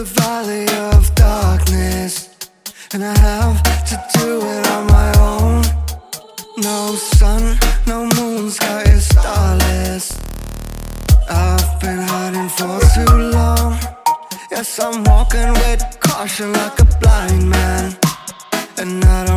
valley of darkness, and I have to do it on my own. No sun, no moon, sky is starless. I've been hiding for too long. Yes, I'm walking with caution like a blind man, and I don't